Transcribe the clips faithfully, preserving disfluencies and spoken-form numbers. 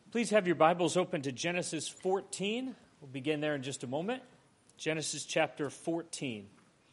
Please have your Bibles open to Genesis fourteen. We'll begin there in just a moment. Genesis chapter fourteen.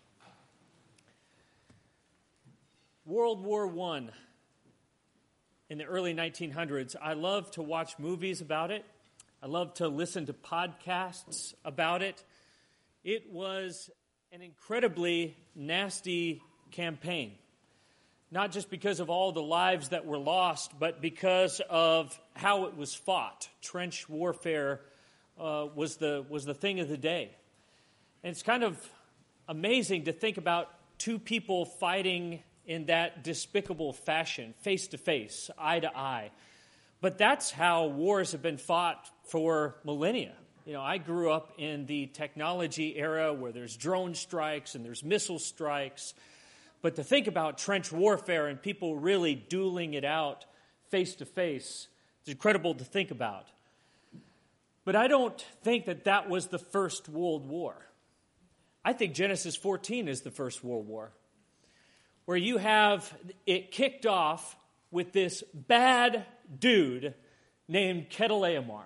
World War One in the early nineteen hundreds. I love to watch movies about it. I love to listen to podcasts about it. It was an incredibly nasty campaign. Not just because of all the lives that were lost, but because of how it was fought. Trench warfare uh, was the was the thing of the day. And it's kind of amazing to think about two people fighting in that despicable fashion, face to face, eye to eye. But that's how wars have been fought for millennia. You know, I grew up in the technology era where there's drone strikes and there's missile strikes. But to think about trench warfare and people really dueling it out face to face, it's incredible to think about. But I don't think that that was the first World War. I think Genesis fourteen is the first World War, where you have it kicked off with this bad dude named Chedorlaomer.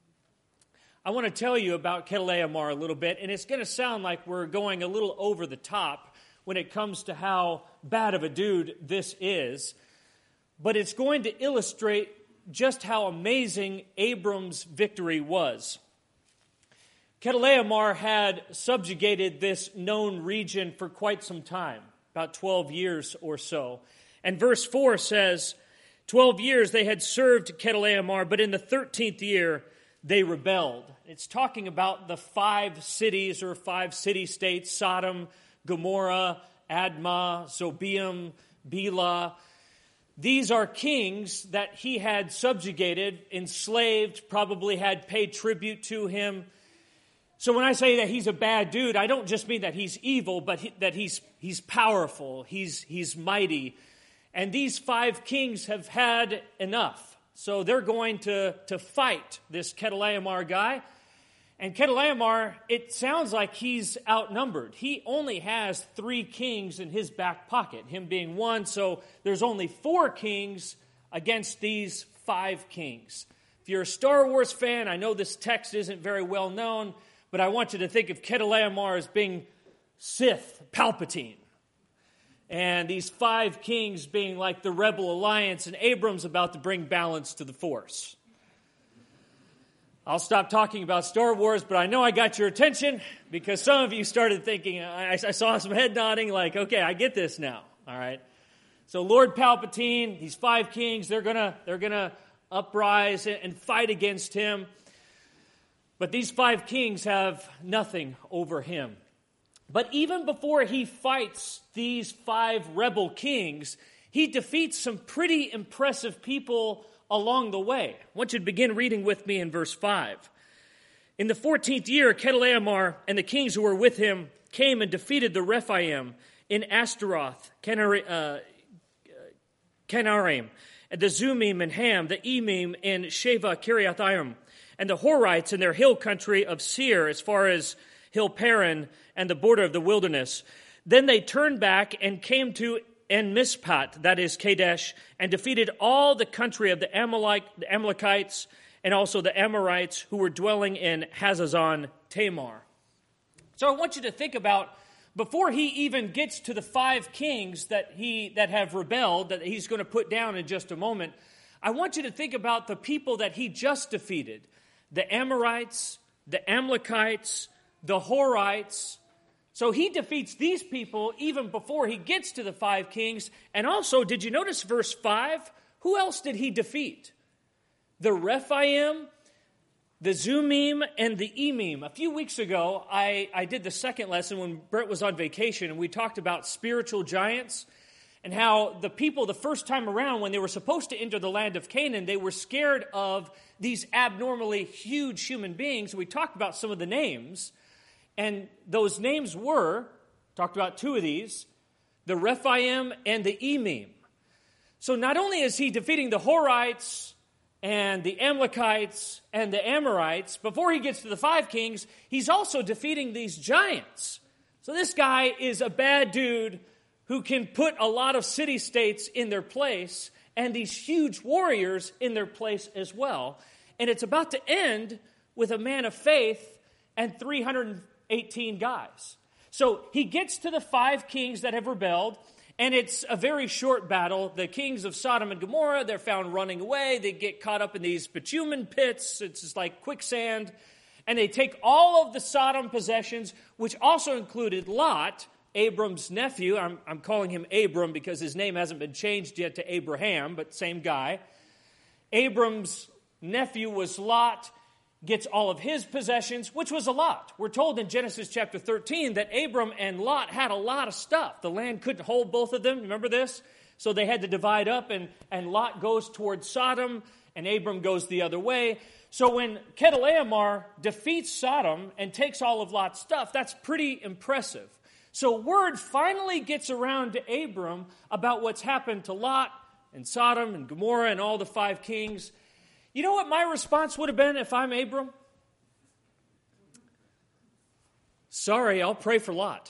I want to tell you about Chedorlaomer a little bit, and it's going to sound like we're going a little over the top when it comes to how bad of a dude this is. But it's going to illustrate just how amazing Abram's victory was. Chedorlaomer had subjugated this known region for quite some time, about twelve years or so. And verse four says, twelve years they had served Chedorlaomer, but in the thirteenth year they rebelled. It's talking about the five cities or five city-states, Sodom, Gomorrah, Admah, Zobeim, Bela. These are kings that he had subjugated, enslaved, probably had paid tribute to him. So when I say that he's a bad dude, I don't just mean that he's evil, but he, that he's he's powerful, he's he's mighty. And these five kings have had enough. So they're going to, to fight this Chedorlaomer guy. And Chedorlaomer, it sounds like he's outnumbered. He only has three kings in his back pocket, him being one, so there's only four kings against these five kings. If you're a Star Wars fan, I know this text isn't very well known, but I want you to think of Chedorlaomer as being Sith Palpatine. And these five kings being like the Rebel Alliance, and Abram's about to bring balance to the Force. I'll stop talking about Star Wars, but I know I got your attention because some of you started thinking, I, I saw some head nodding like, okay, I get this now, all right? So Lord Palpatine, these five kings, they're gonna they're gonna uprise and fight against him. But these five kings have nothing over him. But even before he fights these five rebel kings, he defeats some pretty impressive people along the way. I want you to begin reading with me in verse five. In the fourteenth year, Chedorlaomer and the kings who were with him came and defeated the Rephaim in Ashtaroth, Kenar- uh, Kenarim, and the Zumim and Ham, the Emim in Sheva Kiriathaim, and the Horites in their hill country of Seir, as far as Hill Paran and the border of the wilderness. Then they turned back and came to En Mishpat, that is Kadesh, and defeated all the country of the Amalek, the Amalekites and also the Amorites who were dwelling in Hazazon Tamar. So I want you to think about, before he even gets to the five kings that he that have rebelled, that he's going to put down in just a moment, I want you to think about the people that he just defeated. The Amorites, the Amalekites, the Horites. So he defeats these people even before he gets to the five kings. And also, did you notice verse five? Who else did he defeat? The Rephaim, the Zumim, and the Emim. A few weeks ago, I, I did the second lesson when Brett was on vacation, and we talked about spiritual giants and how the people the first time around, when they were supposed to enter the land of Canaan, they were scared of these abnormally huge human beings. We talked about some of the names. And those names were, talked about two of these, the Rephaim and the Emim. So not only is he defeating the Horites and the Amalekites and the Amorites, before he gets to the five kings, he's also defeating these giants. So this guy is a bad dude who can put a lot of city-states in their place and these huge warriors in their place as well. and it's about to end with a man of faith and three hundred eighteen guys. So he gets to the five kings that have rebelled, and it's a very short battle. The kings of Sodom and Gomorrah, they're found running away. They get caught up in these bitumen pits. It's just like quicksand. And they take all of the Sodom possessions, which also included Lot, Abram's nephew. I'm, I'm calling him Abram because his name hasn't been changed yet to Abraham, but same guy. Abram's nephew was Lot, gets all of his possessions, which was a lot. We're told in Genesis chapter thirteen that Abram and Lot had a lot of stuff. The land couldn't hold both of them. Remember this? So they had to divide up, and, and Lot goes towards Sodom, and Abram goes the other way. So when Chedorlaomer defeats Sodom and takes all of Lot's stuff, that's pretty impressive. So word finally gets around to Abram about what's happened to Lot and Sodom and Gomorrah and all the five kings. You know what my response would have been if I'm Abram? Sorry, I'll pray for Lot.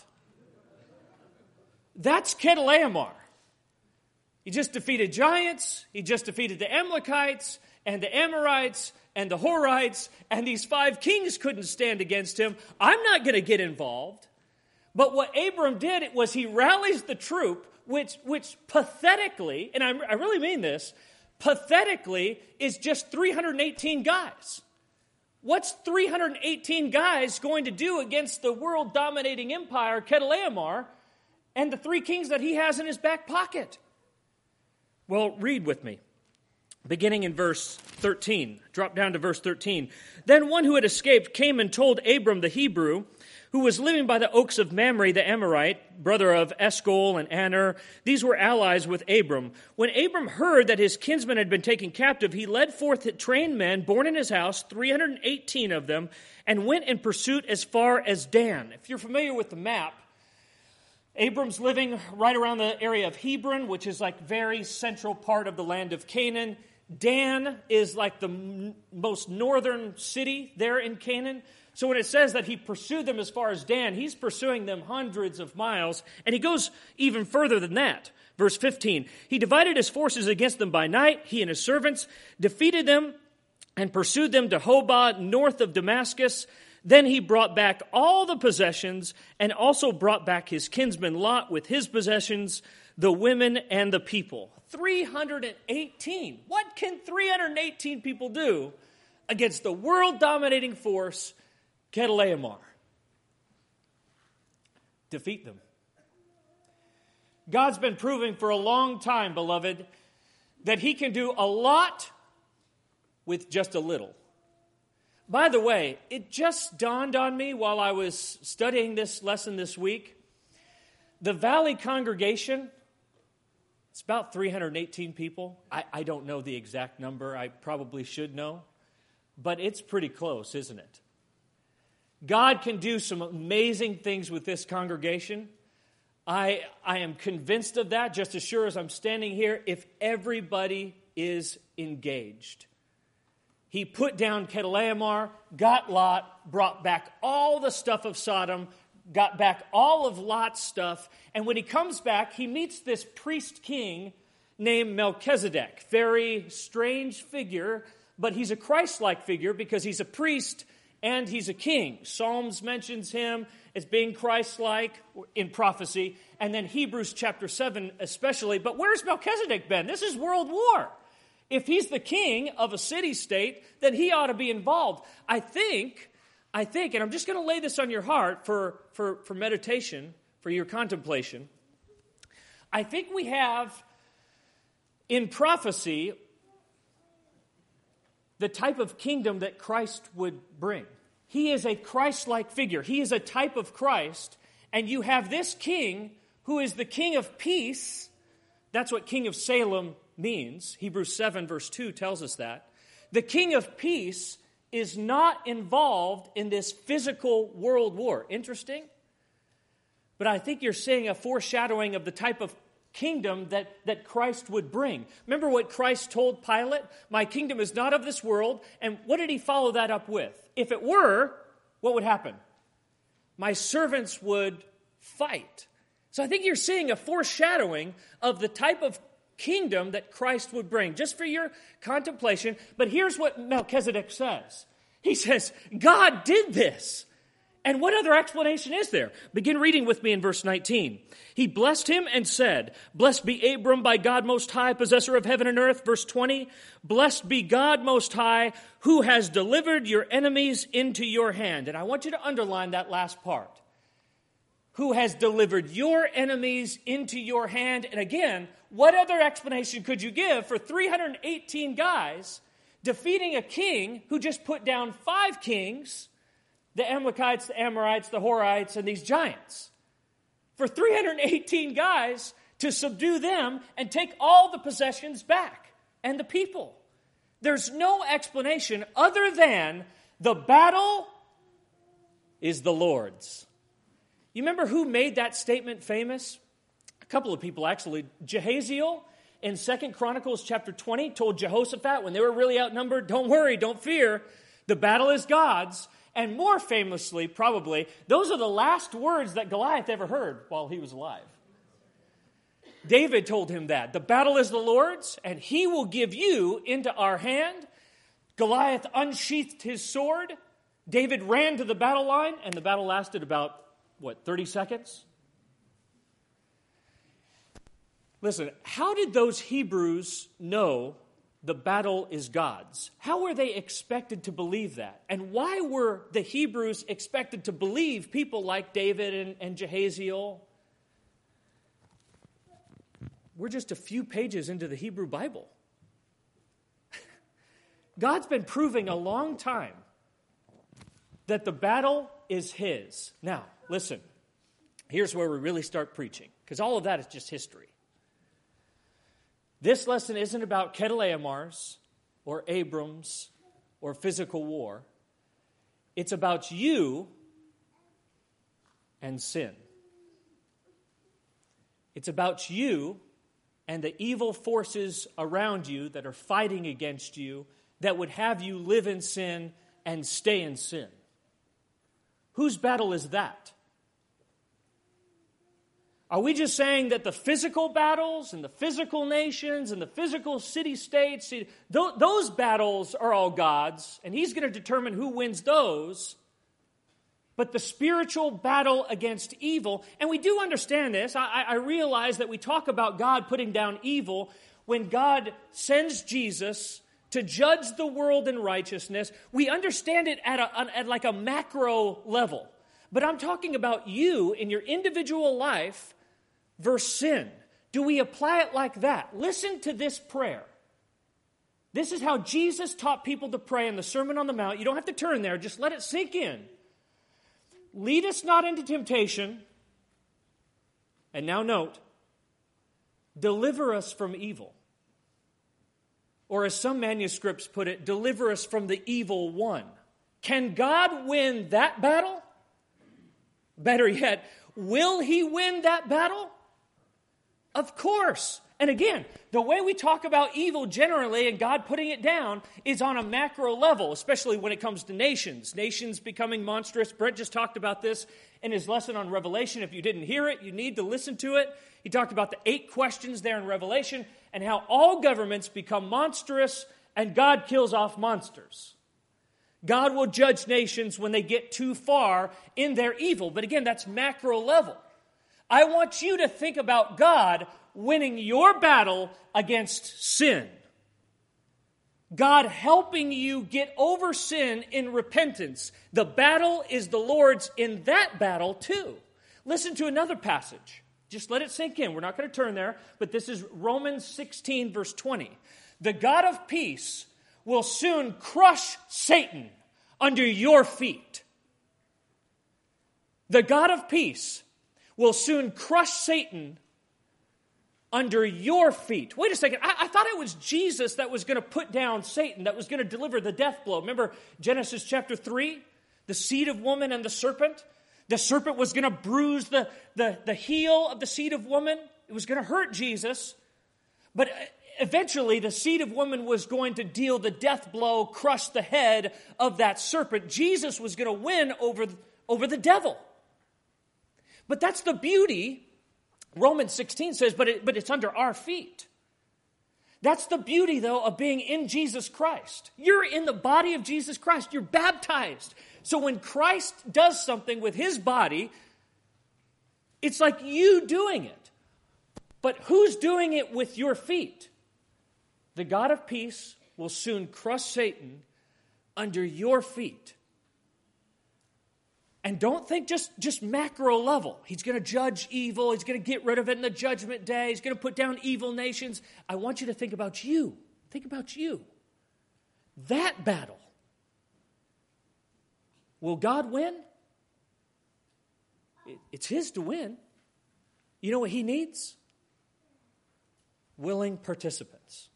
That's Chedorlaomer. He just defeated giants. He just defeated the Amalekites and the Amorites and the Horites, and these five kings couldn't stand against him. I'm not going to get involved. But what Abram did was he rallies the troop, which, which pathetically, and I, I really mean this, pathetically is just three hundred eighteen guys. What's three hundred eighteen guys going to do against the world-dominating empire, Chedorlaomer, and the three kings that he has in his back pocket? Well, read with me. Beginning in verse thirteen. Drop down to verse thirteen. Then one who had escaped came and told Abram the Hebrew, who was living by the oaks of Mamre the Amorite, brother of Eshcol and Aner. These were allies with Abram. When Abram heard that his kinsmen had been taken captive, he led forth trained men born in his house, three hundred eighteen of them, and went in pursuit as far as Dan. If you're familiar with the map, Abram's living right around the area of Hebron, which is like very central part of the land of Canaan. Dan is like the m- most northern city there in Canaan. So when it says that he pursued them as far as Dan, he's pursuing them hundreds of miles. And he goes even further than that. Verse fifteen, he divided his forces against them by night, he and his servants, defeated them and pursued them to Hobah, north of Damascus. Then he brought back all the possessions and also brought back his kinsman Lot with his possessions, the women and the people. three hundred eighteen. What can three hundred eighteen people do against the world-dominating force, Chedorlaomer? Defeat them. God's been proving for a long time, beloved, that he can do a lot with just a little. By the way, it just dawned on me while I was studying this lesson this week. The Valley congregation, it's about three hundred eighteen people. I, I don't know the exact number. I probably should know. But it's pretty close, isn't it? God can do some amazing things with this congregation. I, I am convinced of that, just as sure as I'm standing here, if everybody is engaged. He put down Chedorlaomer, got Lot, brought back all the stuff of Sodom, got back all of Lot's stuff, and when he comes back, he meets this priest king named Melchizedek. Very strange figure, but he's a Christ-like figure because he's a priest and he's a king. Psalms mentions him as being Christ-like in prophecy, and then Hebrews chapter seven especially. But where's Melchizedek been? This is World War. If he's the king of a city-state, then he ought to be involved. I think, I think, and I'm just going to lay this on your heart for, for, for meditation, for your contemplation. I think we have in prophecy the type of kingdom that Christ would bring. He is a Christ-like figure. He is a type of Christ, and you have this king who is the king of peace. That's what king of Salem means. Hebrews seven verse two tells us that. The king of peace is not involved in this physical world war. Interesting? But I think you're seeing a foreshadowing of the type of kingdom that, that Christ would bring. Remember what Christ told Pilate? My kingdom is not of this world. And what did he follow that up with? If it were, what would happen? My servants would fight. So I think you're seeing a foreshadowing of the type of kingdom that Christ would bring, just for your contemplation. But here's what Melchizedek says. He says, God did this. And what other explanation is there? Begin reading with me in verse nineteen. He blessed him and said, Blessed be Abram by God Most High, possessor of heaven and earth. Verse twenty, Blessed be God Most High, who has delivered your enemies into your hand. And I want you to underline that last part. Who has delivered your enemies into your hand. And again, what other explanation could you give for three hundred eighteen guys defeating a king who just put down five kings, the Amalekites, the Amorites, the Horites, and these giants? For three hundred eighteen guys to subdue them and take all the possessions back and the people. There's no explanation other than the battle is the Lord's. You remember who made that statement famous? A couple of people, actually. Jehaziel in Second Chronicles chapter twenty told Jehoshaphat when they were really outnumbered, don't worry, don't fear, the battle is God's. And more famously, probably, those are the last words that Goliath ever heard while he was alive. David told him that. The battle is the Lord's, and he will give you into our hand. Goliath unsheathed his sword. David ran to the battle line, and the battle lasted about, what, thirty seconds? Listen, how did those Hebrews know the battle is God's? How were they expected to believe that? And why were the Hebrews expected to believe people like David and, and Jehaziel? We're just a few pages into the Hebrew Bible. God's been proving a long time that the battle is his. Now, listen, here's where we really start preaching, because all of that is just history. This lesson isn't about Kedorlaomers or Abrams or physical war. It's about you and sin. It's about you and the evil forces around you that are fighting against you that would have you live in sin and stay in sin. Whose battle is that? Are we just saying that the physical battles and the physical nations and the physical city-states, those battles are all God's, and he's going to determine who wins those? But the spiritual battle against evil, and we do understand this. I, I realize that we talk about God putting down evil when God sends Jesus to judge the world in righteousness. We understand it at, a, at like a macro level. But I'm talking about you in your individual life versus sin. Do we apply it like that? Listen to this prayer. This is how Jesus taught people to pray in the Sermon on the Mount. You don't have to turn there. Just let it sink in. Lead us not into temptation. And now note, deliver us from evil. Or as some manuscripts put it, deliver us from the evil one. Can God win that battle? Better yet, will he win that battle? Of course. And again, the way we talk about evil generally and God putting it down is on a macro level, especially when it comes to nations. Nations becoming monstrous. Brent just talked about this in his lesson on Revelation. If you didn't hear it, you need to listen to it. He talked about the eight questions there in Revelation and how all governments become monstrous and God kills off monsters. God will judge nations when they get too far in their evil. But again, that's macro level. I want you to think about God winning your battle against sin. God helping you get over sin in repentance. The battle is the Lord's in that battle too. Listen to another passage. Just let it sink in. We're not going to turn there, but this is Romans sixteen, verse twenty. The God of peace will soon crush Satan under your feet. The God of peace will soon crush Satan under your feet. Wait a second. I, I thought it was Jesus that was going to put down Satan, that was going to deliver the death blow. Remember Genesis chapter three? The seed of woman and the serpent? The serpent was going to bruise the, the, the heel of the seed of woman. It was going to hurt Jesus. But eventually the seed of woman was going to deal the death blow, crush the head of that serpent. Jesus was going to win over, over the devil. But that's the beauty. Romans sixteen says, but, it, but it's under our feet. That's the beauty, though, of being in Jesus Christ. You're in the body of Jesus Christ. You're baptized. So when Christ does something with his body, it's like you doing it. But who's doing it with your feet? The God of peace will soon crush Satan under your feet. And don't think just, just macro level. He's going to judge evil. He's going to get rid of it in the judgment day. He's going to put down evil nations. I want you to think about you. Think about you. That battle. Will God win? It's his to win. You know what he needs? Willing participants.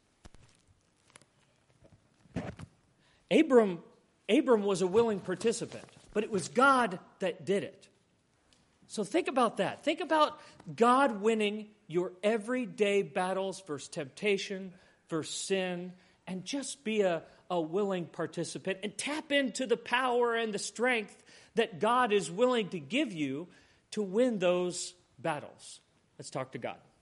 Abram, Abram was a willing participant. But it was God that did it. So think about that. Think about God winning your everyday battles versus temptation, versus sin, and just be a, a willing participant and tap into the power and the strength that God is willing to give you to win those battles. Let's talk to God.